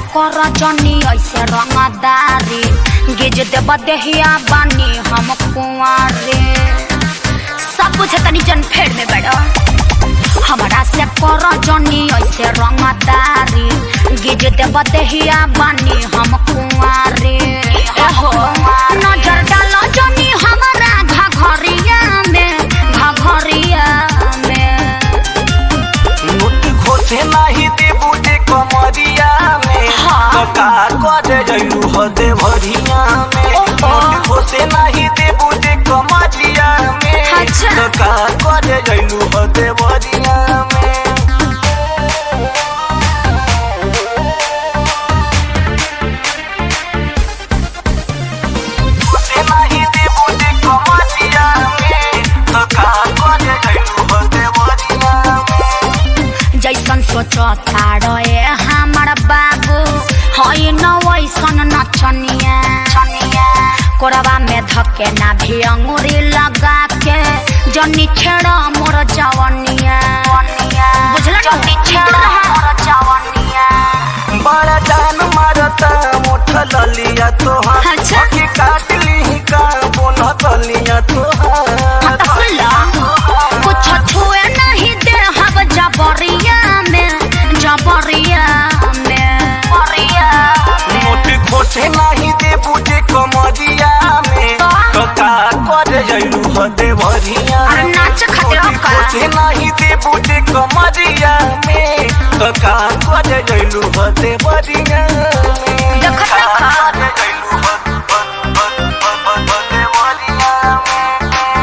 कर जनी ऐसे रंगदारी गिज देव देहिया बानी हम कुंवारे सब कुछ तनी जन फेड़ में बैठो हमारा से कर जनी ऐसे रंगदारी गिज देव देहिया बानी हम कुंवारे नजर डालो जनी हमारा घघरिया में नोट खोसे नहीं देबू जे कमरिया में तो का करे जइलू हदे भरिया में नोट खोसे नहीं देबू जे कमरिया में तो का करे जइलू हदे भरिया में खोसे नहीं देबू जे कमरिया में तो का करे जइलू हदे भरिया में जैसन सोचो तारे हमार बाबू हई न वैसन नचनिया कोरबा में धके ना भी अंगूरी लगा के जनी छेड़ा मोर जवनिया बुझला जनी छेड़ा मोर जवनिया बड़ा जान मारता मोठ ललिया तोहार अच्छा। के काट ली का बोन तलिया तोहार कुछ छुए नहीं दे हब जबरिया में मोटी खोसे नहीं दे बुझे कमरिया में तो का करे जइलू हदे भरिया अरे नाच खातिर मोटी खोसे नहीं दे बुझे कमरिया में तो का करे जइलू हदे भरिया में देखत का नहीं खा। करे जइलू हदे भरिया में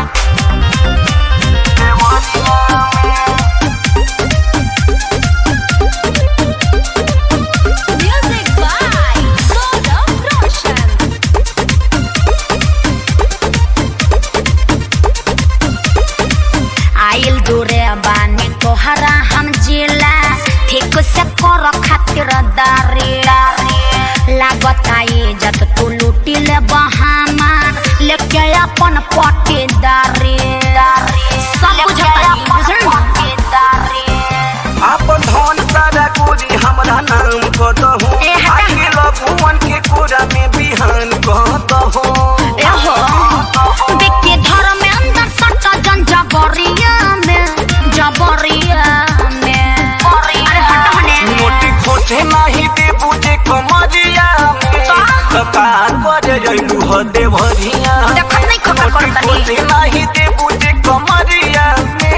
Music by Gaurav Roshan. आइल दूरे बानी तोहरा हम जिला ठीक से कर खातिर दारी लागत आई जत तू लूटी ले बहामार लेके अपन पटीदारी सब कुछ अपन धन सारा गोरी हमरा नाम को दहु ए हटा। आगे लगुवन के कोरा में बिहान को दहु देखिए घर में अंदर सटका जन जबरिया में अरे हट हने मोटी खोसे नहीं दे बुझे कमरिया में तो का करे जइलू हदे भरिया देखत नहीं खबर मोटी करतनी खोसे नहीं दे बुझे कमरिया में